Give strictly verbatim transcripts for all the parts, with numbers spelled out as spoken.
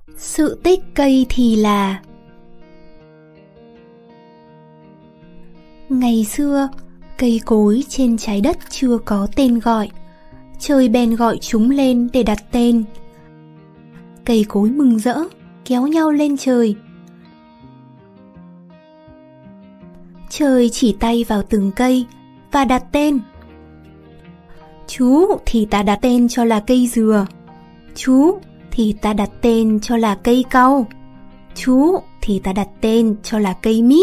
Sự tích cây thì là. Ngày xưa, cây cối trên trái đất chưa có tên gọi. Trời bèn gọi chúng lên để đặt tên. Cây cối mừng rỡ, kéo nhau lên trời. Trời chỉ tay vào từng cây và đặt tên. Chú thì ta đặt tên cho là cây dừa. Chú thì ta đặt tên cho là cây cau. Chú thì ta đặt tên cho là cây mít.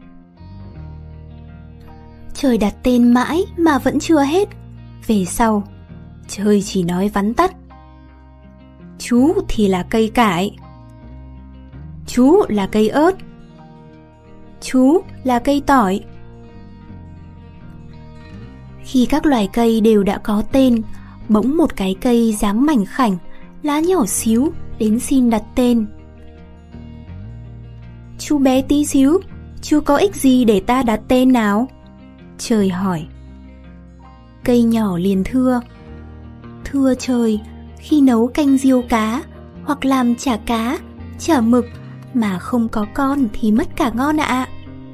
Trời đặt tên mãi mà vẫn chưa hết. Về sau, trời chỉ nói vắn tắt. Chú thì là cây cải. Chú là cây ớt. Chú là cây tỏi. Khi các loài cây đều đã có tên, bỗng một cái cây dáng mảnh khảnh, lá nhỏ xíu đến xin đặt tên. Chú bé tí xíu, chú có ích gì để ta đặt tên nào? Trời hỏi. Cây nhỏ liền thưa. Thưa trời, khi nấu canh riêu cá hoặc làm chả cá, chả mực mà không có con thì mất cả ngon ạ.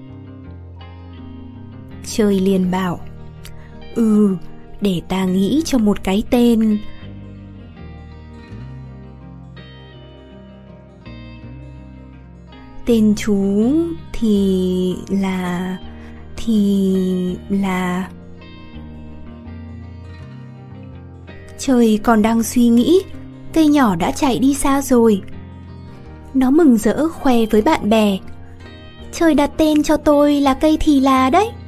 Trời liền bảo. Ừ, để ta nghĩ cho một cái tên. Tên chú thì là... thì là... Trời còn đang suy nghĩ, cây nhỏ đã chạy đi xa rồi. Nó mừng rỡ khoe với bạn bè. Trời đặt tên cho tôi là cây thì là đấy.